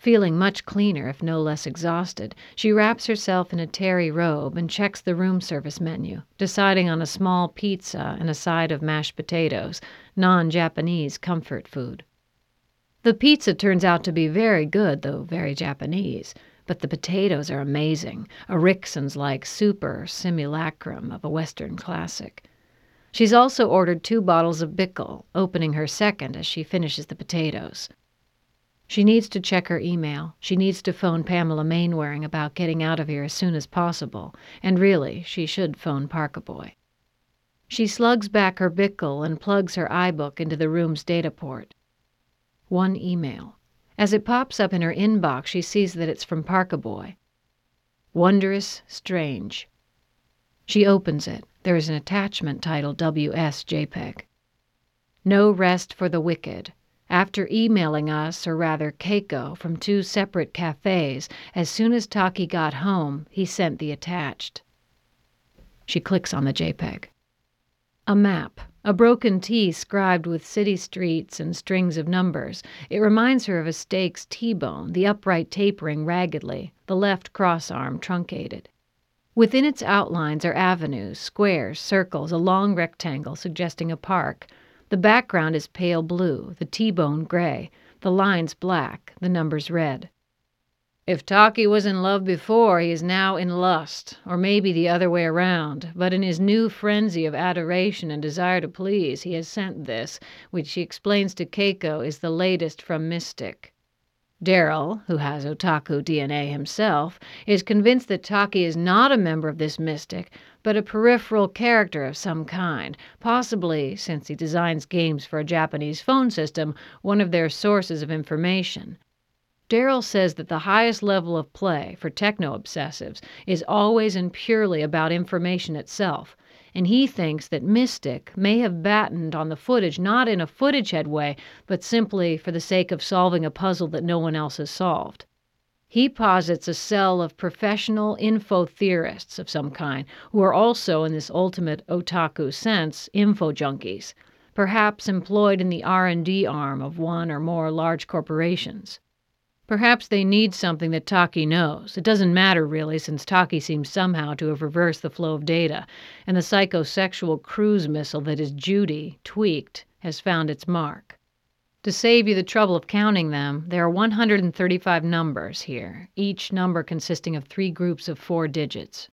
Feeling much cleaner, if no less exhausted, she wraps herself in a terry robe and checks the room service menu, deciding on a small pizza and a side of mashed potatoes, non-Japanese comfort food. The pizza turns out to be very good, though very Japanese, but the potatoes are amazing, Erickson's-like super simulacrum of a Western classic. She's also ordered 2 bottles of Bickle, opening her second as she finishes the potatoes. She needs to check her email. She needs to phone Pamela Mainwaring about getting out of here as soon as possible, and really, she should phone Parkaboy. She slugs back her Bickle and plugs her iBook into the room's data port. 1 email. As it pops up in her inbox, she sees that it's from Parkaboy. Wondrous strange. She opens it. There is an attachment titled WS JPEG. No rest for the wicked. After emailing us, or rather Keiko, from 2 separate cafes, as soon as Taki got home, he sent the attached. She clicks on the JPEG. A map. A broken T scribed with city streets and strings of numbers. It reminds her of a steak's T-bone, the upright tapering raggedly, the left cross-arm truncated. Within its outlines are avenues, squares, circles, a long rectangle suggesting a park. The background is pale blue, the T-bone gray, the lines black, the numbers red. If Taki was in love before, he is now in lust, or maybe the other way around, but in his new frenzy of adoration and desire to please, he has sent this, which he explains to Keiko is the latest from Mystic. Daryl, who has otaku DNA himself, is convinced that Taki is not a member of this mystic, but a peripheral character of some kind, possibly, since he designs games for a Japanese phone system, one of their sources of information. Daryl says that the highest level of play for techno-obsessives is always and purely about information itself, and he thinks that Mystic may have battened on the footage not in a footage-head way, but simply for the sake of solving a puzzle that no one else has solved. He posits a cell of professional info theorists of some kind, who are also, in this ultimate otaku sense, info junkies, perhaps employed in the R&D arm of one or more large corporations. Perhaps they need something that Taki knows. It doesn't matter, really, since Taki seems somehow to have reversed the flow of data, and the psychosexual cruise missile that is Judy, tweaked, has found its mark. To save you the trouble of counting them, there are 135 numbers here, each number consisting of 3 groups of 4 digits.